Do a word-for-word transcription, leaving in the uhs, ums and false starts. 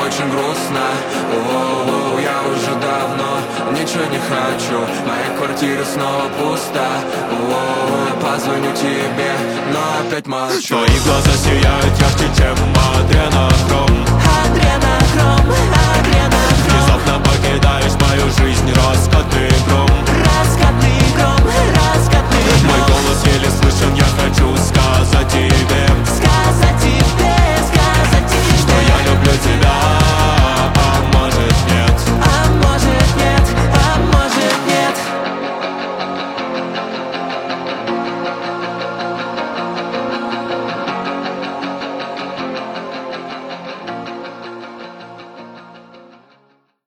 очень грустно. О-о-о, я уже давно ничего не хочу. Моя квартира снова пуста. О-о-о, позвоню тебе, но опять молчу. Твои глаза сияют ярче, чем адренохром. Адренохром, адренохром. Внезапно покидаешь мою жизнь, раскаты гром. Раскаты